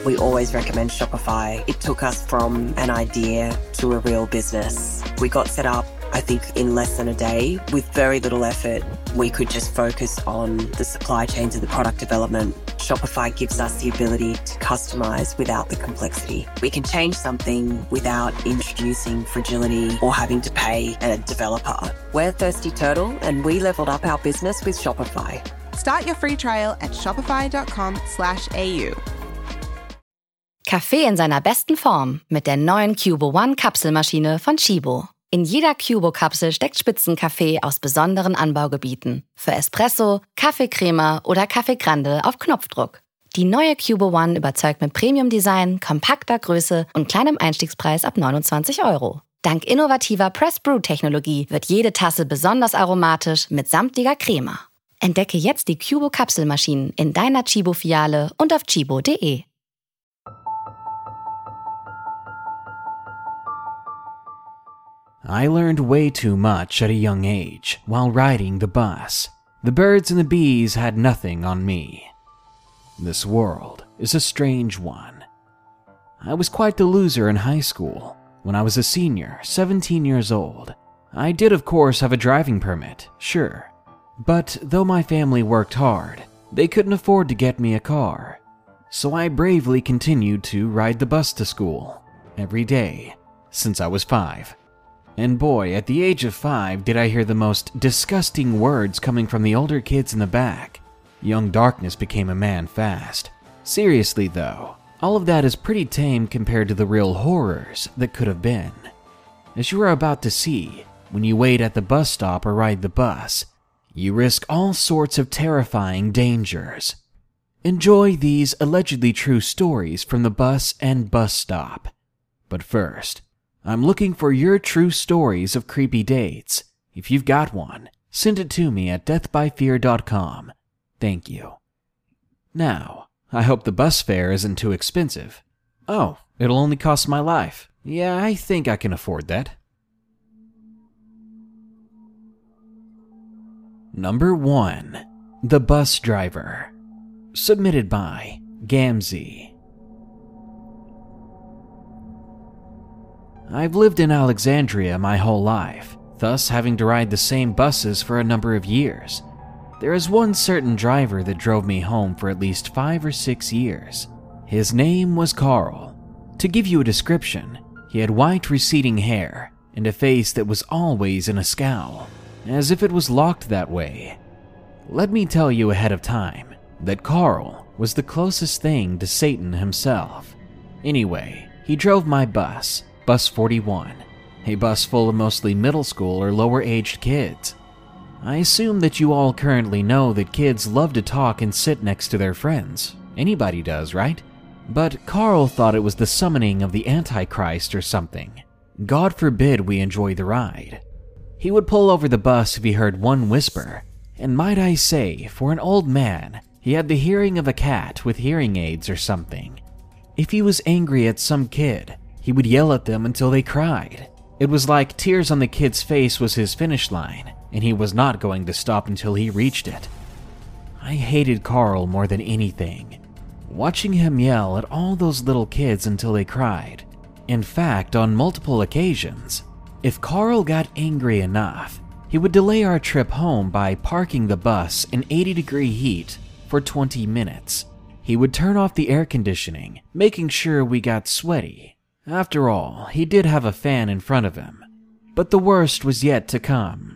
We always recommend Shopify. It took us from an idea to a real business. We got set up, I think, in less than a day. With very little effort, we could just focus on the supply chains and the product development. Shopify gives us the ability to customize without the complexity. We can change something without introducing fragility or having to pay a developer. We're Thirsty Turtle, and we leveled up our business with Shopify. Start your free trial at shopify.com/au. Kaffee in seiner besten Form mit der neuen Cubo One Kapselmaschine von Chibo. In jeder Cubo-Kapsel steckt Spitzenkaffee aus besonderen Anbaugebieten. Für Espresso, Kaffeecrema oder Kaffee Grande auf Knopfdruck. Die neue Cubo One überzeugt mit Premium-Design, kompakter Größe und kleinem Einstiegspreis ab 29 €. Dank innovativer Press-Brew-Technologie wird jede Tasse besonders aromatisch mit samtiger Crema. Entdecke jetzt die Cubo-Kapselmaschinen in deiner Chibo-Filiale und auf chibo.de. I learned way too much at a young age while riding the bus. The birds and the bees had nothing on me. This world is a strange one. I was quite the loser in high school. When I was a senior, 17 years old, I did of course have a driving permit, sure. But though my family worked hard, they couldn't afford to get me a car. So I bravely continued to ride the bus to school every day since I was 5. And boy, at the age of 5 did I hear the most disgusting words coming from the older kids in the back. Young darkness became a man fast. Seriously though, all of that is pretty tame compared to the real horrors that could have been. As you are about to see, when you wait at the bus stop or ride the bus, you risk all sorts of terrifying dangers. Enjoy these allegedly true stories from the bus and bus stop. But first, I'm looking for your true stories of creepy dates. If you've got one, send it to me at deathbyfear.com. Thank you. Now, I hope the bus fare isn't too expensive. Oh, it'll only cost my life. Yeah, I think I can afford that. Number 1. The Bus Driver. Submitted by Gamzee. I've lived in Alexandria my whole life, thus having to ride the same buses for a number of years. There is one certain driver that drove me home for at least 5 or 6 years. His name was Carl. To give you a description, he had white receding hair and a face that was always in a scowl, as if it was locked that way. Let me tell you ahead of time that Carl was the closest thing to Satan himself. Anyway, he drove my bus, Bus 41, a bus full of mostly middle school or lower-aged kids. I assume that you all currently know that kids love to talk and sit next to their friends. Anybody does, right? But Carl thought it was the summoning of the Antichrist or something. God forbid we enjoy the ride. He would pull over the bus if he heard one whisper, and might I say, for an old man, he had the hearing of a cat with hearing aids or something. If he was angry at some kid, he would yell at them until they cried. It was like tears on the kid's face was his finish line, and he was not going to stop until he reached it. I hated Carl more than anything. Watching him yell at all those little kids until they cried. In fact, on multiple occasions, if Carl got angry enough, he would delay our trip home by parking the bus in 80-degree heat for 20 minutes. He would turn off the air conditioning, making sure we got sweaty. After all, he did have a fan in front of him. But the worst was yet to come.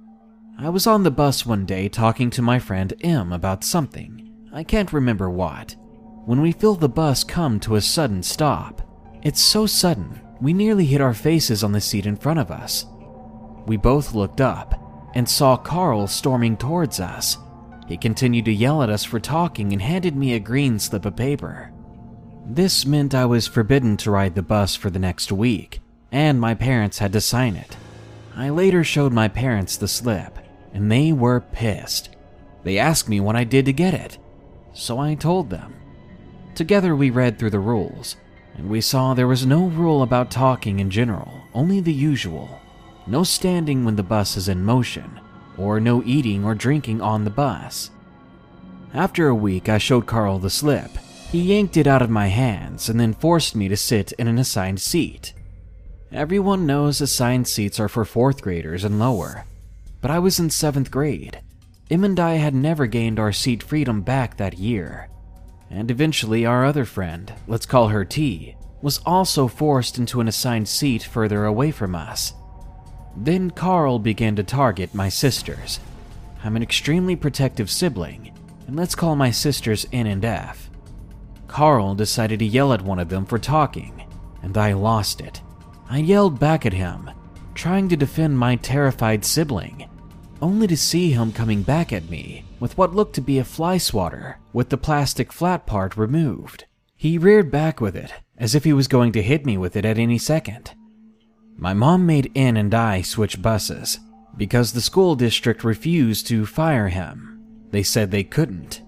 I was on the bus one day talking to my friend M about something. I can't remember what. When we feel the bus come to a sudden stop. It's so sudden, we nearly hit our faces on the seat in front of us. We both looked up and saw Carl storming towards us. He continued to yell at us for talking and handed me a green slip of paper. This meant I was forbidden to ride the bus for the next week, and my parents had to sign it. I later showed my parents the slip, and they were pissed. They asked me what I did to get it, so I told them. Together we read through the rules, and we saw there was no rule about talking in general, only the usual. No standing when the bus is in motion, or no eating or drinking on the bus. After a week, I showed Carl the slip, He yanked it out of my hands and then forced me to sit in an assigned seat. Everyone knows assigned seats are for 4th graders and lower, but I was in 7th grade. Im and I had never gained our seat freedom back that year, and eventually our other friend, let's call her T, was also forced into an assigned seat further away from us. Then Carl began to target my sisters. I'm an extremely protective sibling, and let's call my sisters N and F. Carl decided to yell at one of them for talking, and I lost it. I yelled back at him, trying to defend my terrified sibling, only to see him coming back at me with what looked to be a fly swatter with the plastic flat part removed. He reared back with it, as if he was going to hit me with it at any second. My mom made N and I switch buses, because the school district refused to fire him. They said they couldn't.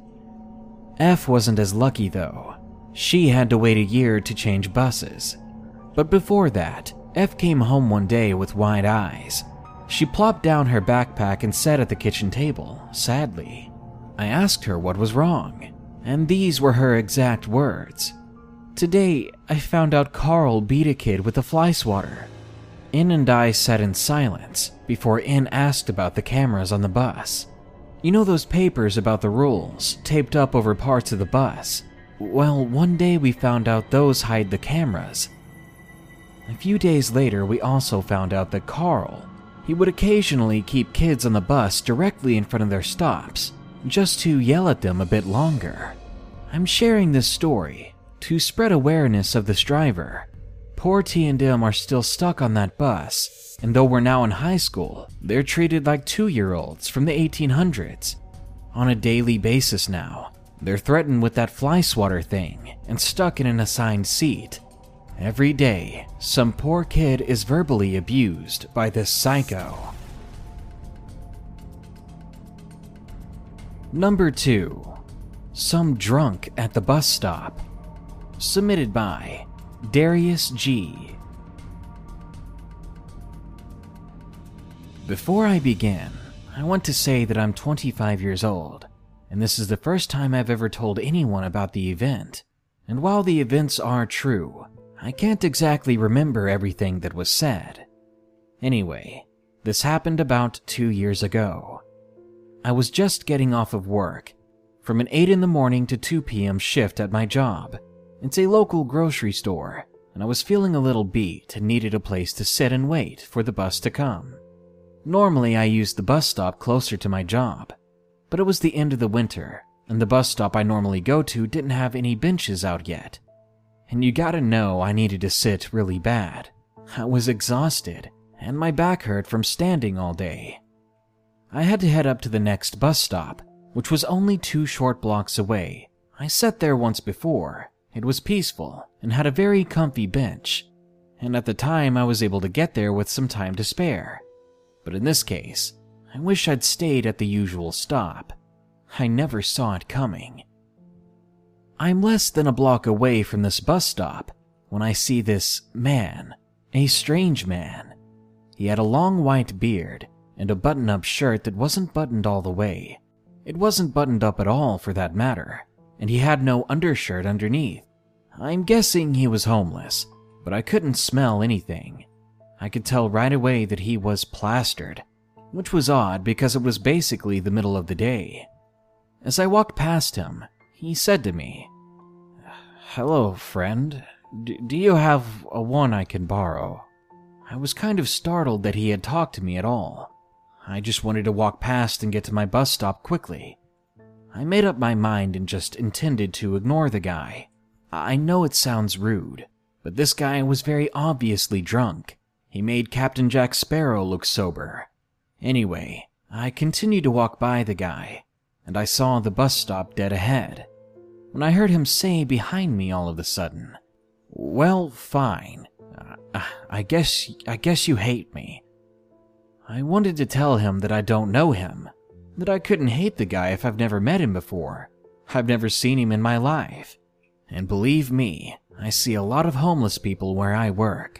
F wasn't as lucky though. She had to wait a year to change buses. But before that, F came home one day with wide eyes. She plopped down her backpack and sat at the kitchen table, sadly. I asked her what was wrong, and these were her exact words. "Today, I found out Carl beat a kid with a fly swatter." N and I sat in silence before N asked about the cameras on the bus. You know those papers about the rules taped up over parts of the bus? Well, one day we found out those hide the cameras. A few days later, we also found out that Carl, he would occasionally keep kids on the bus directly in front of their stops, just to yell at them a bit longer. I'm sharing this story to spread awareness of this driver. Poor T and M are still stuck on that bus, and though we're now in high school, they're treated like 2-year-olds from the 1800s. On a daily basis now, they're threatened with that fly swatter thing and stuck in an assigned seat. Every day, some poor kid is verbally abused by this psycho. Number 2. Some drunk at the bus stop. Submitted by Darius G. Before I begin, I want to say that I'm 25 years old, and this is the first time I've ever told anyone about the event. And while the events are true, I can't exactly remember everything that was said. Anyway, this happened about 2 years ago. I was just getting off of work, from an 8 in the morning to 2 p.m. shift at my job. It's a local grocery store, and I was feeling a little beat and needed a place to sit and wait for the bus to come. Normally I use the bus stop closer to my job, but it was the end of the winter, and the bus stop I normally go to didn't have any benches out yet. And you gotta know I needed to sit really bad. I was exhausted, and my back hurt from standing all day. I had to head up to the next bus stop, which was only 2 short blocks away. I sat there once before. It was peaceful and had a very comfy bench, and at the time I was able to get there with some time to spare. But in this case, I wish I'd stayed at the usual stop. I never saw it coming. I'm less than a block away from this bus stop when I see this man, a strange man. He had a long white beard and a button-up shirt that wasn't buttoned all the way. It wasn't buttoned up at all for that matter, and he had no undershirt underneath. I'm guessing he was homeless, but I couldn't smell anything. I could tell right away that he was plastered, which was odd because it was basically the middle of the day. As I walked past him, he said to me, "Hello, friend. Do you have a one I can borrow?" I was kind of startled that he had talked to me at all. I just wanted to walk past and get to my bus stop quickly. I made up my mind and just intended to ignore the guy. I know it sounds rude, but this guy was very obviously drunk. He made Captain Jack Sparrow look sober. Anyway, I continued to walk by the guy, and I saw the bus stop dead ahead, when I heard him say behind me all of a sudden, "Well, fine. I guess you hate me." I wanted to tell him that I don't know him, that I couldn't hate the guy if I've never met him before. I've never seen him in my life. And believe me, I see a lot of homeless people where I work.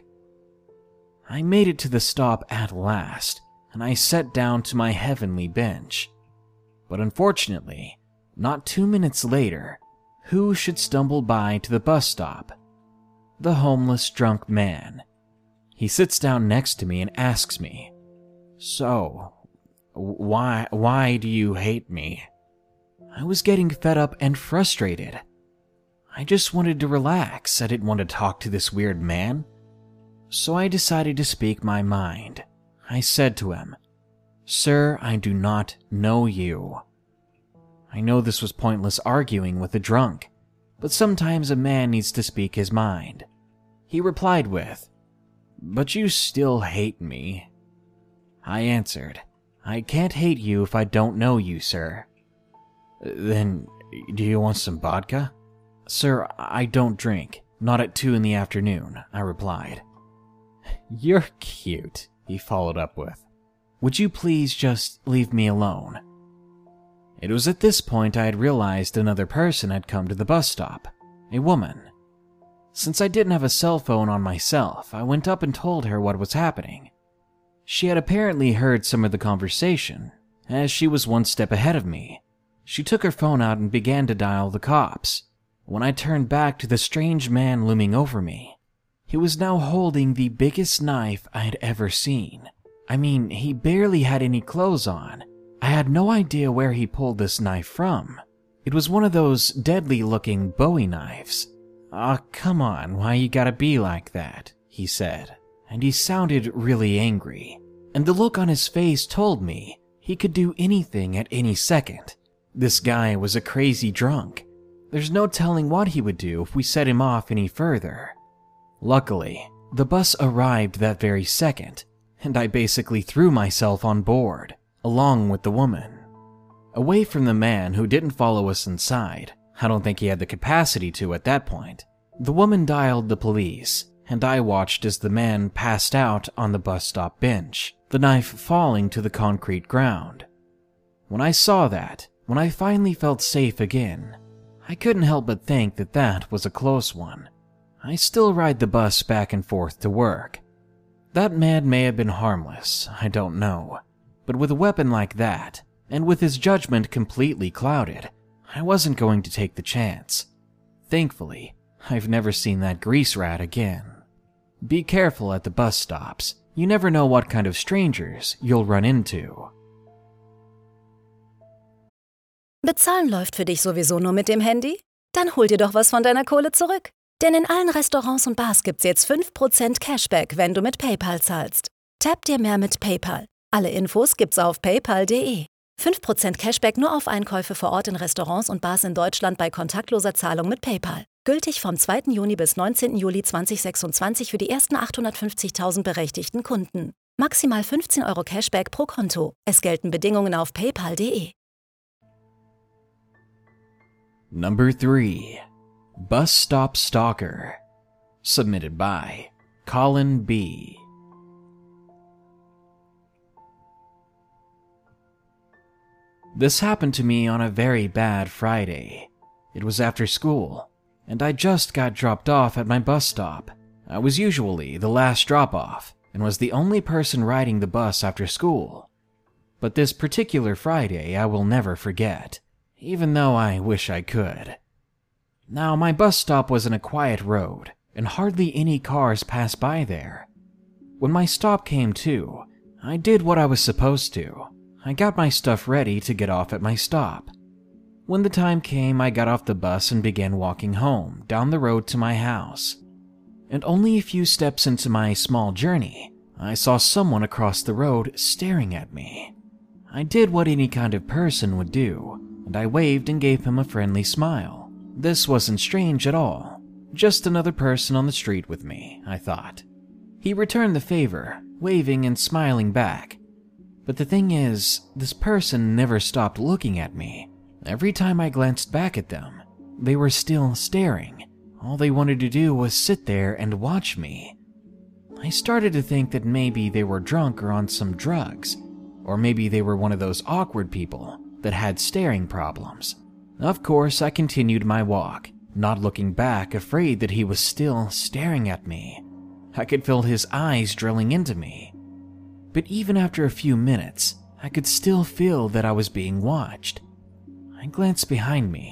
I made it to the stop at last, and I sat down to my heavenly bench. But unfortunately, not 2 minutes later, Who should stumble by to the bus stop? The homeless drunk man. He sits down next to me and asks me, "So, why do you hate me?" I was getting fed up and frustrated. I just wanted to relax. I didn't want to talk to this weird man. So I decided to speak my mind. I said to him, "Sir, I do not know you." I know this was pointless arguing with a drunk, but sometimes a man needs to speak his mind. He replied with, "But you still hate me." I answered, "I can't hate you if I don't know you, sir." "Then, do you want some vodka?" "Sir, I don't drink, not at 2 in the afternoon," I replied. "You're cute," he followed up with. "Would you please just leave me alone?" It was at this point I had realized another person had come to the bus stop, a woman. Since I didn't have a cell phone on myself, I went up and told her what was happening. She had apparently heard some of the conversation, as she was one step ahead of me. She took her phone out and began to dial the cops. When I turned back to the strange man looming over me, he was now holding the biggest knife I had ever seen. I mean, he barely had any clothes on. I had no idea where he pulled this knife from. It was one of those deadly-looking Bowie knives. "Aw, come on, why you gotta be like that?" he said, and he sounded really angry. And the look on his face told me he could do anything at any second. This guy was a crazy drunk. There's no telling what he would do if we set him off any further. Luckily, the bus arrived that very second, and I basically threw myself on board, along with the woman. Away from the man who didn't follow us inside. I don't think he had the capacity to at that point. The woman dialed the police, and I watched as the man passed out on the bus stop bench, the knife falling to the concrete ground. When I saw that, when I finally felt safe again, I couldn't help but think that that was a close one. I still ride the bus back and forth to work. That man may have been harmless, I don't know. But with a weapon like that, and with his judgment completely clouded, I wasn't going to take the chance. Thankfully, I've never seen that grease rat again. Be careful at the bus stops. You never know what kind of strangers you'll run into. Bezahlen läuft für dich sowieso nur mit dem Handy? Dann hol dir doch was von deiner Kohle zurück. Denn in allen Restaurants und Bars gibt's jetzt 5% Cashback, wenn du mit PayPal zahlst. Tap dir mehr mit PayPal. Alle Infos gibt's auf paypal.de. 5% Cashback nur auf Einkäufe vor Ort in Restaurants und Bars in Deutschland bei kontaktloser Zahlung mit PayPal. Gültig vom 2. Juni bis 19. Juli 2026 für die ersten 850.000 berechtigten Kunden. Maximal 15 € Cashback pro Konto. Es gelten Bedingungen auf paypal.de. Number 3. Bus Stop Stalker. Submitted by Colin B. This happened to me on a very bad Friday. It was after school, and I just got dropped off at my bus stop. I was usually the last drop-off, and was the only person riding the bus after school. But this particular Friday I will never forget, even though I wish I could. Now, my bus stop was in a quiet road, and hardly any cars passed by there. When my stop came to, I did what I was supposed to. I got my stuff ready to get off at my stop. When the time came, I got off the bus and began walking home, down the road to my house. And only a few steps into my small journey, I saw someone across the road staring at me. I did what any kind of person would do, and I waved and gave him a friendly smile. This wasn't strange at all. Just another person on the street with me, I thought. He returned the favor, waving and smiling back. But the thing is, this person never stopped looking at me. Every time I glanced back at them, they were still staring. All they wanted to do was sit there and watch me. I started to think that maybe they were drunk or on some drugs, or maybe they were one of those awkward people that had staring problems. Of course, I continued my walk, not looking back, afraid that he was still staring at me. I could feel his eyes drilling into me. But even after a few minutes, I could still feel that I was being watched. I glanced behind me,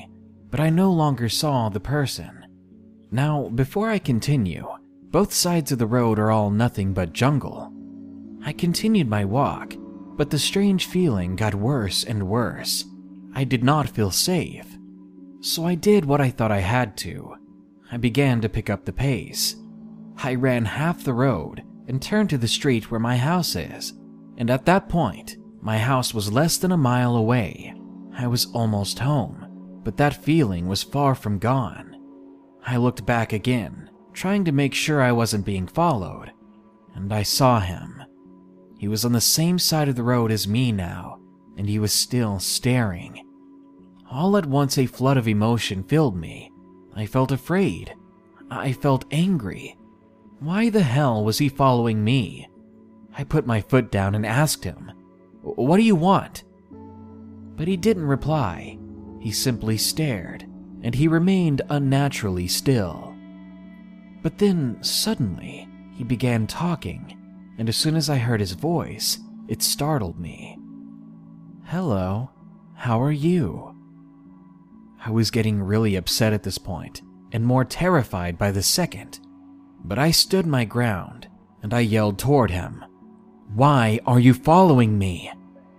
but I no longer saw the person. Now, before I continue, both sides of the road are all nothing but jungle. I continued my walk, but the strange feeling got worse and worse. I did not feel safe. So I did what I thought I had to. I began to pick up the pace. I ran half the road and turned to the street where my house is, and at that point, my house was less than a mile away. I was almost home, but that feeling was far from gone. I looked back again, trying to make sure I wasn't being followed, and I saw him. He was on the same side of the road as me now, and he was still staring. All at once a flood of emotion filled me. I felt afraid. I felt angry. Why the hell was he following me? I put my foot down and asked him, "What do you want?" But he didn't reply. He simply stared, and he remained unnaturally still. But then, suddenly, he began talking, and as soon as I heard his voice, it startled me. "Hello, how are you?" I was getting really upset at this point, and more terrified by the second. But I stood my ground, and I yelled toward him, "Why are you following me?"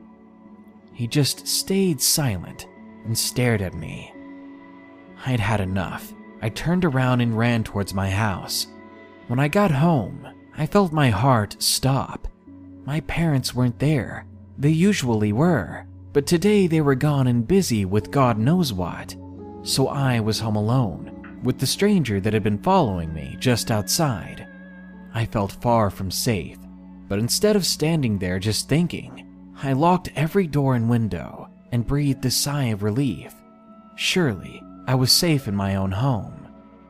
He just stayed silent and stared at me. I'd had enough. I turned around and ran towards my house. When I got home, I felt my heart stop. My parents weren't there. They usually were, but today they were gone and busy with God knows what. So I was home alone, with the stranger that had been following me just outside. I felt far from safe, but instead of standing there just thinking, I locked every door and window and breathed a sigh of relief. Surely, I was safe in my own home.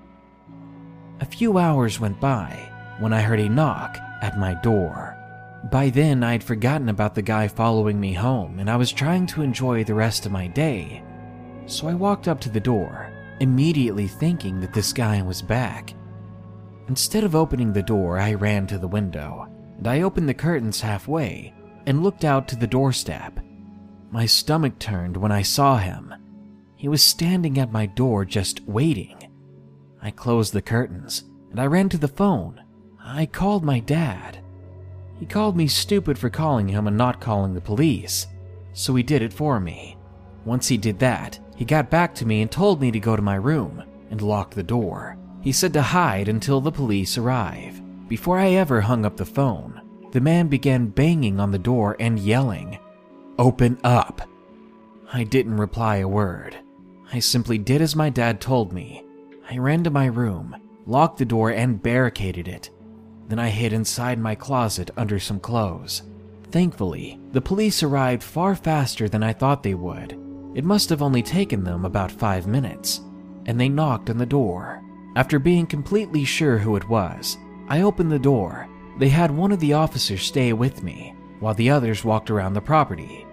A few hours went by when I heard a knock at my door. By then, I'd forgotten about the guy following me home, and I was trying to enjoy the rest of my day. So I walked up to the door, immediately thinking that this guy was back. Instead of opening the door, I ran to the window, and I opened the curtains halfway and looked out to the doorstep. My stomach turned when I saw him. He was standing at my door just waiting. I closed the curtains, and I ran to the phone. I called my dad. He called me stupid for calling him and not calling the police, so he did it for me. Once he did that, he got back to me and told me to go to my room and lock the door. He said to hide until the police arrive. Before I ever hung up the phone, the man began banging on the door and yelling, "Open up!" I didn't reply a word. I simply did as my dad told me. I ran to my room, locked the door, and barricaded it. Then I hid inside my closet under some clothes. Thankfully, the police arrived far faster than I thought they would. It must have only taken them about 5 minutes, and they knocked on the door. After being completely sure who it was, I opened the door. They had one of the officers stay with me, while the others walked around the property.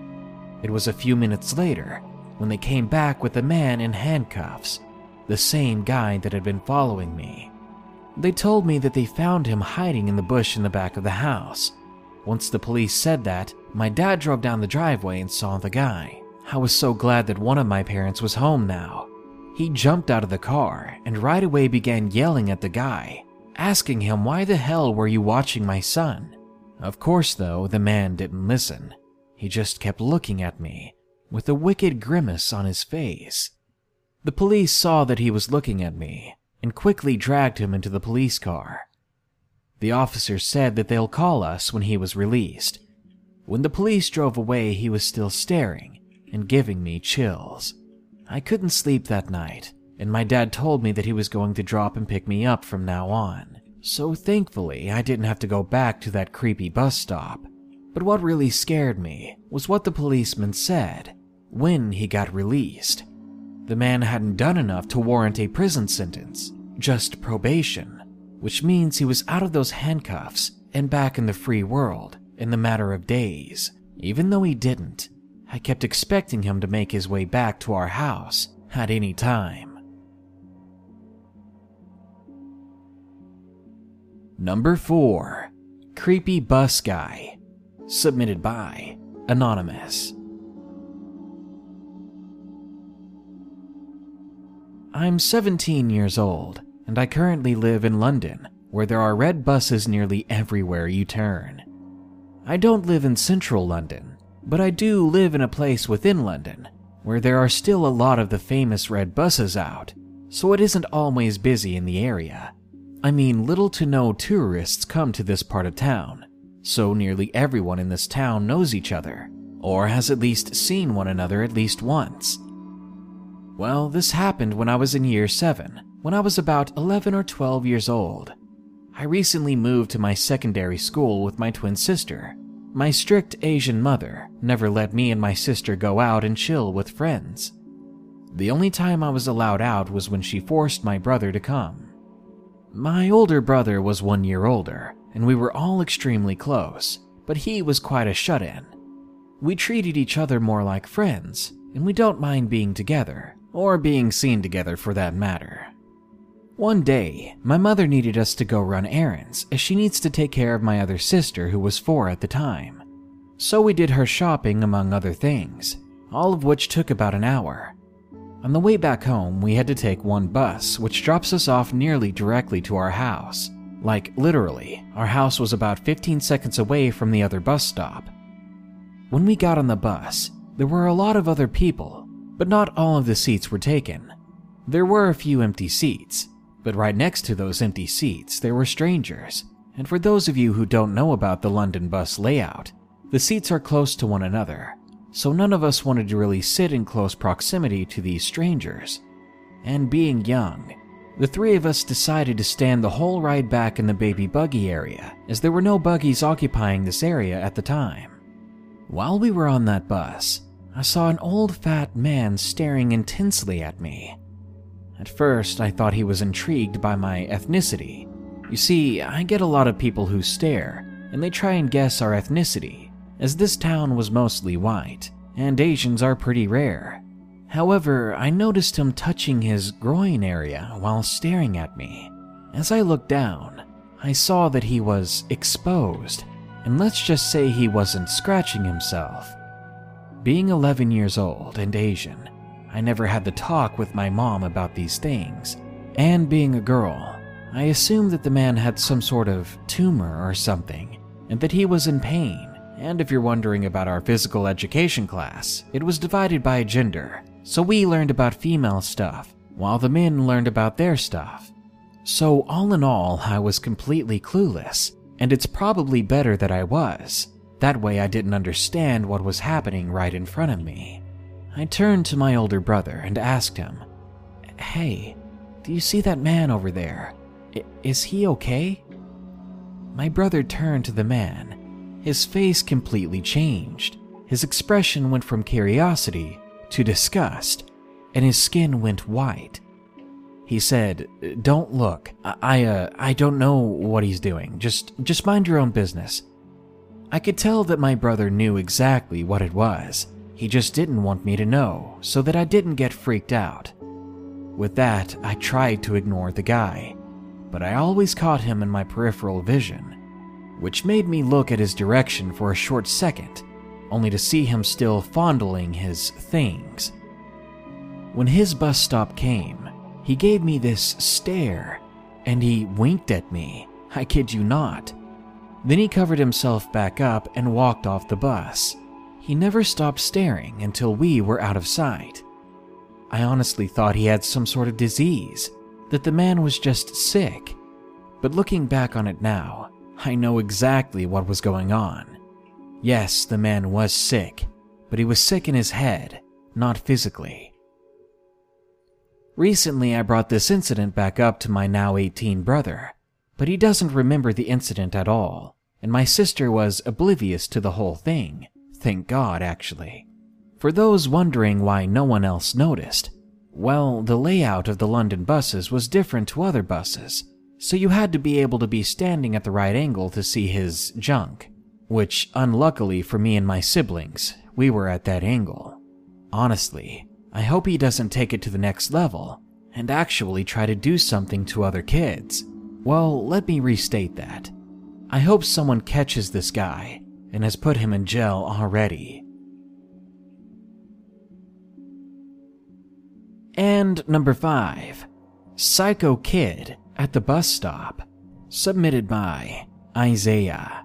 It was a few minutes later when they came back with a man in handcuffs, the same guy that had been following me. They told me that they found him hiding in the bush in the back of the house. Once the police said that, my dad drove down the driveway and saw the guy. I was so glad that one of my parents was home now. He jumped out of the car and right away began yelling at the guy, asking him, "Why the hell were you watching my son?" Of course, though, the man didn't listen. He just kept looking at me, with a wicked grimace on his face. The police saw that he was looking at me, and quickly dragged him into the police car. The officer said that they'll call us when he was released. When the police drove away, he was still staring and giving me chills. I couldn't sleep that night, and my dad told me that he was going to drop and pick me up from now on. So thankfully, I didn't have to go back to that creepy bus stop. But what really scared me was what the policeman said when he got released. The man hadn't done enough to warrant a prison sentence, just probation, which means he was out of those handcuffs and back in the free world in the matter of days. Even though he didn't, I kept expecting him to make his way back to our house at any time. Number 4. Creepy Bus Guy. Submitted by Anonymous. I'm 17 years old, and I currently live in London, where there are red buses nearly everywhere you turn. I don't live in central London, but I do live in a place within London, where there are still a lot of the famous red buses out, so it isn't always busy in the area. I mean, little to no tourists come to this part of town, so nearly everyone in this town knows each other, or has at least seen one another at least once. Well, this happened when I was in year 7, when I was about 11 or 12 years old. I recently moved to my secondary school with my twin sister. My strict Asian mother never let me and my sister go out and chill with friends. The only time I was allowed out was when she forced my brother to come. My older brother was 1 year older, and we were all extremely close, but he was quite a shut-in. We treated each other more like friends, and we don't mind being together, or being seen together for that matter. One day, my mother needed us to go run errands, as she needs to take care of my other sister who was 4 at the time. So we did her shopping among other things, all of which took about an hour. On the way back home, we had to take one bus, which drops us off nearly directly to our house. Like, literally, our house was about 15 seconds away from the other bus stop. When we got on the bus, there were a lot of other people, but not all of the seats were taken. There were a few empty seats, but right next to those empty seats, there were strangers. And for those of you who don't know about the London bus layout, the seats are close to one another, so none of us wanted to really sit in close proximity to these strangers. And being young, the 3 of us decided to stand the whole ride back in the baby buggy area, as there were no buggies occupying this area at the time. While we were on that bus, I saw an old fat man staring intensely at me. At first, I thought he was intrigued by my ethnicity. You see, I get a lot of people who stare, and they try and guess our ethnicity, as this town was mostly white, and Asians are pretty rare. However, I noticed him touching his groin area while staring at me. As I looked down, I saw that he was exposed, and let's just say he wasn't scratching himself. Being 11 years old and Asian, I never had the talk with my mom about these things, and being a girl, I assumed that the man had some sort of tumor or something, and that he was in pain. And if you're wondering about our physical education class, it was divided by gender, so we learned about female stuff, while the men learned about their stuff. So all in all, I was completely clueless, and it's probably better that I was. That way I didn't understand what was happening right in front of me. I turned to my older brother and asked him, "Hey, do you see that man over there? Is he okay?" My brother turned to the man. His face completely changed. His expression went from curiosity to disgust, and his skin went white. He said, "Don't look. I don't know what he's doing. Just mind your own business." I could tell that my brother knew exactly what it was. He just didn't want me to know, so that I didn't get freaked out. With that, I tried to ignore the guy, but I always caught him in my peripheral vision, which made me look at his direction for a short second, only to see him still fondling his things. When his bus stop came, he gave me this stare, and he winked at me. I kid you not. Then he covered himself back up and walked off the bus. He never stopped staring until we were out of sight. I honestly thought he had some sort of disease, that the man was just sick. But looking back on it now, I know exactly what was going on. Yes, the man was sick, but he was sick in his head, not physically. Recently, I brought this incident back up to my now 18 brother, but he doesn't remember the incident at all, and my sister was oblivious to the whole thing. Thank God, actually. For those wondering why no one else noticed, well, the layout of the London buses was different to other buses, so you had to be able to be standing at the right angle to see his junk, which, unluckily for me and my siblings, we were at that angle. Honestly, I hope he doesn't take it to the next level and actually try to do something to other kids. Well, let me restate that. I hope someone catches this guy and has put him in jail already. And number 5, Psycho Kid at the Bus Stop, submitted by Isaiah.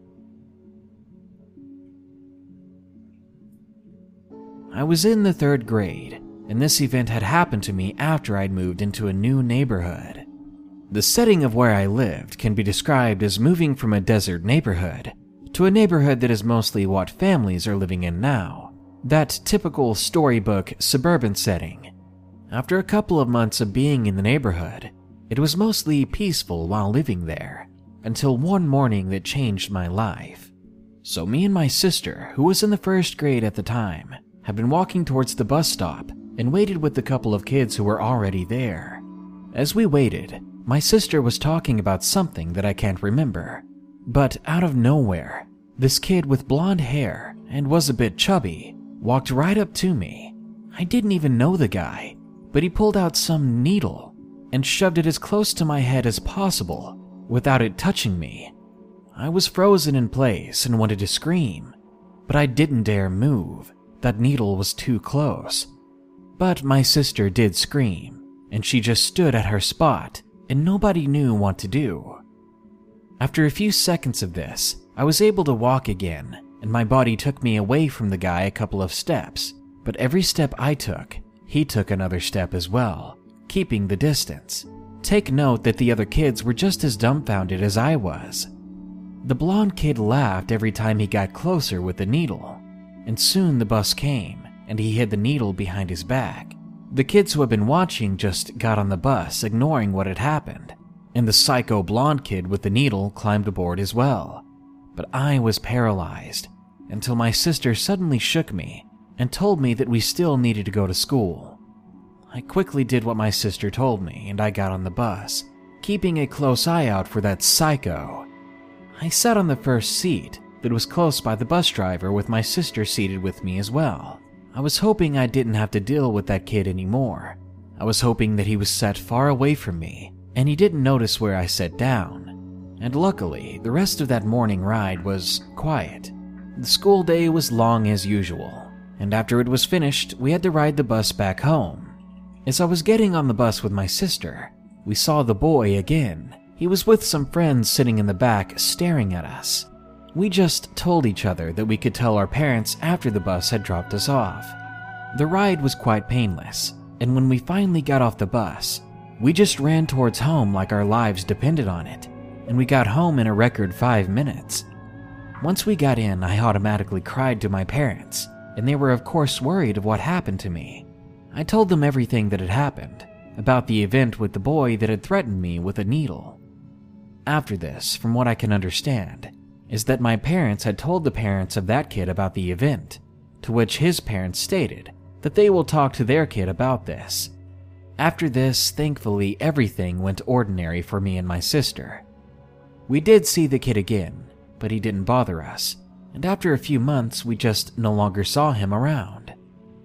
I was in the 3rd grade, and this event had happened to me after I'd moved into a new neighborhood. The setting of where I lived can be described as moving from a desert neighborhood to a neighborhood that is mostly what families are living in now, that typical storybook suburban setting. After a couple of months of being in the neighborhood, it was mostly peaceful while living there, until one morning that changed my life. So me and my sister, who was in the 1st grade at the time, had been walking towards the bus stop and waited with the couple of kids who were already there. As we waited, my sister was talking about something that I can't remember, but out of nowhere, this kid with blonde hair and was a bit chubby walked right up to me. I didn't even know the guy, but he pulled out some needle and shoved it as close to my head as possible without it touching me. I was frozen in place and wanted to scream, but I didn't dare move. That needle was too close. But my sister did scream, and she just stood at her spot, and nobody knew what to do. After a few seconds of this, I was able to walk again, and my body took me away from the guy a couple of steps, but every step I took, he took another step as well, keeping the distance. Take note that the other kids were just as dumbfounded as I was. The blonde kid laughed every time he got closer with the needle, and soon the bus came, and he hid the needle behind his back. The kids who had been watching just got on the bus, ignoring what had happened, and the psycho blonde kid with the needle climbed aboard as well. But I was paralyzed, until my sister suddenly shook me and told me that we still needed to go to school. I quickly did what my sister told me, and I got on the bus, keeping a close eye out for that psycho. I sat on the first seat that was close by the bus driver with my sister seated with me as well. I was hoping I didn't have to deal with that kid anymore. I was hoping that he was sat far away from me and he didn't notice where I sat down. And luckily, the rest of that morning ride was quiet. The school day was long as usual, and after it was finished, we had to ride the bus back home. As I was getting on the bus with my sister, we saw the boy again. He was with some friends sitting in the back staring at us. We just told each other that we could tell our parents after the bus had dropped us off. The ride was quite painless, and when we finally got off the bus, we just ran towards home like our lives depended on it, and we got home in a record 5 minutes. Once we got in, I automatically cried to my parents, and they were of course worried of what happened to me. I told them everything that had happened, about the event with the boy that had threatened me with a needle. After this, from what I can understand, is that my parents had told the parents of that kid about the event, to which his parents stated that they will talk to their kid about this. After this, thankfully, everything went ordinary for me and my sister. We did see the kid again, but he didn't bother us, and after a few months, we just no longer saw him around.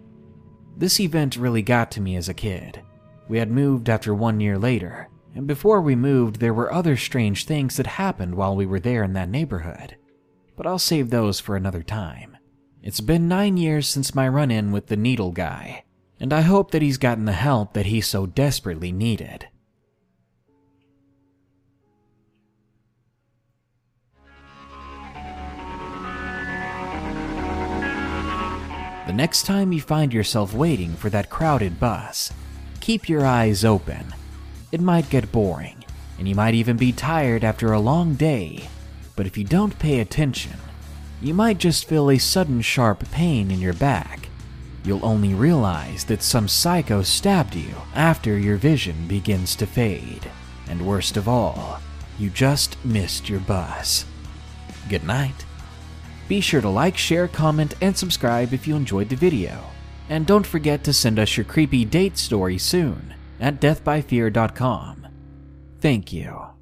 This event really got to me as a kid. We had moved after 1 year later, and before we moved, there were other strange things that happened while we were there in that neighborhood. But I'll save those for another time. It's been 9 years since my run-in with the needle guy, and I hope that he's gotten the help that he so desperately needed. The next time you find yourself waiting for that crowded bus, keep your eyes open. It might get boring, and you might even be tired after a long day, but if you don't pay attention, you might just feel a sudden sharp pain in your back. You'll only realize that some psycho stabbed you after your vision begins to fade, and worst of all, you just missed your bus. Good night. Be sure to like, share, comment, and subscribe if you enjoyed the video. And don't forget to send us your creepy date story soon at deathbyfear.com. Thank you.